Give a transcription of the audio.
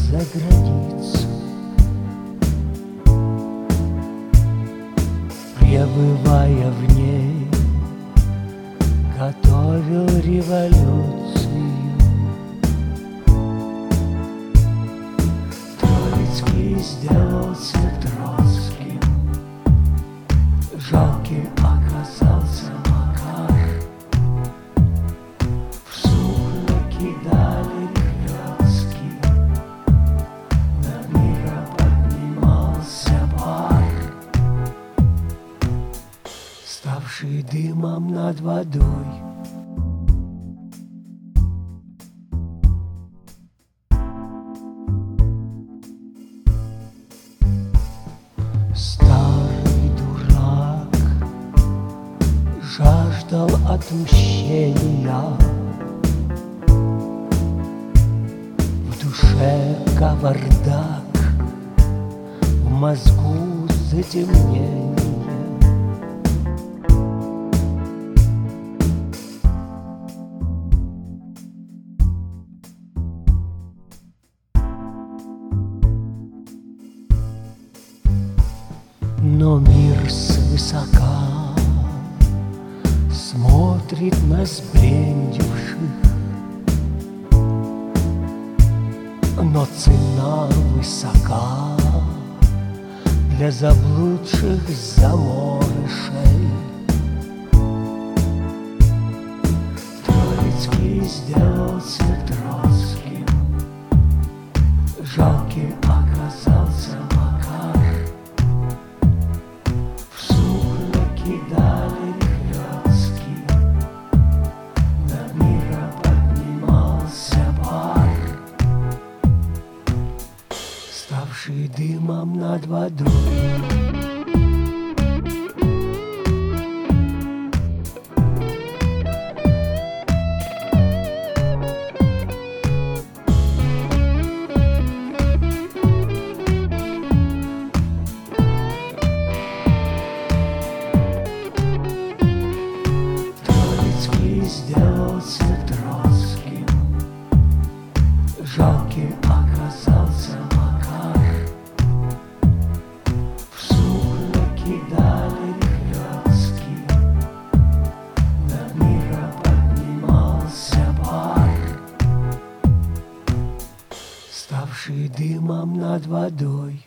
за границу, пребывая в ней, готовил революцию. Троицкий сделался Троцким, жалким оказался Макар. В суп накидали клёцки, над миром поднимался пар, ставший дымом над водой. Старый дурак жаждал отмщения, в душе кавардак, в мозгу затемнение. Но мир свысока смотрит на сбрендивших, но цена высока для заблудших заморышей. Троицкий сделался Троцким, жалким оказался Макар. Кидали клёцки, над миром поднимался пар, ставший дымом над водой. Сделался Троцким, жалким оказался Макар. В суп накидали клёцки, над миром поднимался пар, ставший дымом над водой.